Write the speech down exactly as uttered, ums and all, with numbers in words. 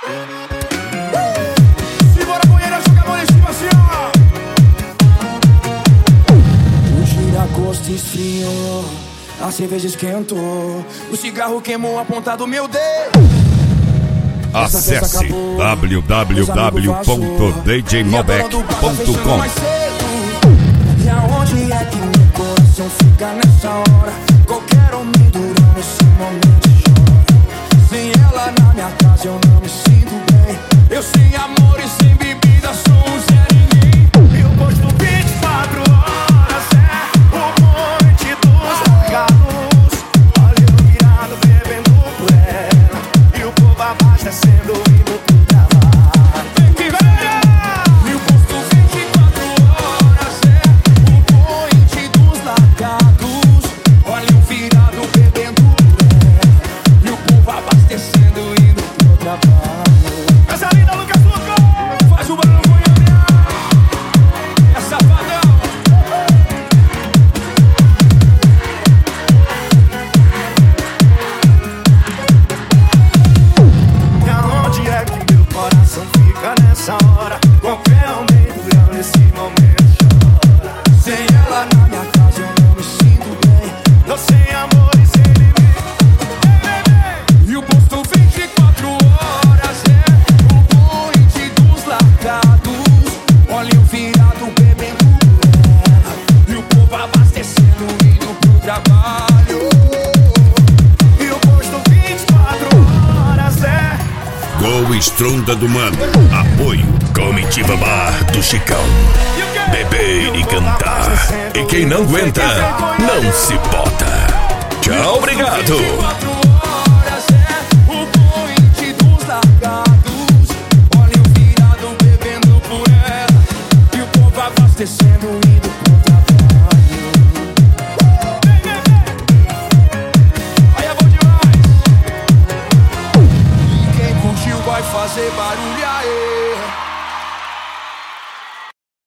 Simbora, banheira, joga a mão em cima assim, ó. O giragosto esfriou, a cerveja esquentou, o cigarro queimou a ponta do meu dedo. Acesse w w w ponto d j mobec ponto com. E aonde é que meu coração fica nessa hora? Qualquer homem durante esse momento chora. Sem ela na minha casa eu não me sinto bem. Eu sem amor e sem bebida sou um Zé Ninguém. Eu posto vinte e quatro horas, é o monte dos largados. Olha eu virado bebendo por ela, e o povo abastecendo indo pro trabalho. Que velha! Eu posto vinte e quatro horas, é o monte dos largados. Olha eu virado bebendo por ela, e o povo abastecendo indo pro trabalho. Essa linda Lucas Lucas faz o barulho Goiânia. É safadão. E aonde é que meu coração fica nessa hora? Qualquer homem durante esse momento chora. Sem ela na minha casa eu não me sinto bem. Tô sem amor e sem limite. E o posto vinte e quatro horas é o monte dos largados. Olha eu virado bebendo por ela, e o povo abastecendo indo pro trabalho. E o posto vinte e quatro horas é Gol Estronda do Mano. Apoio Comitiva Bar do Chicão. Beber e cantar. E quem não aguenta, não se bota. Tchau, obrigado. vinte e quatro horas é o monte dos largados. Olha eu virado bebendo por ela, e o povo abastecendo indo pro trabalho. Aí é bom demais. E quem curtiu vai fazer barulho aí.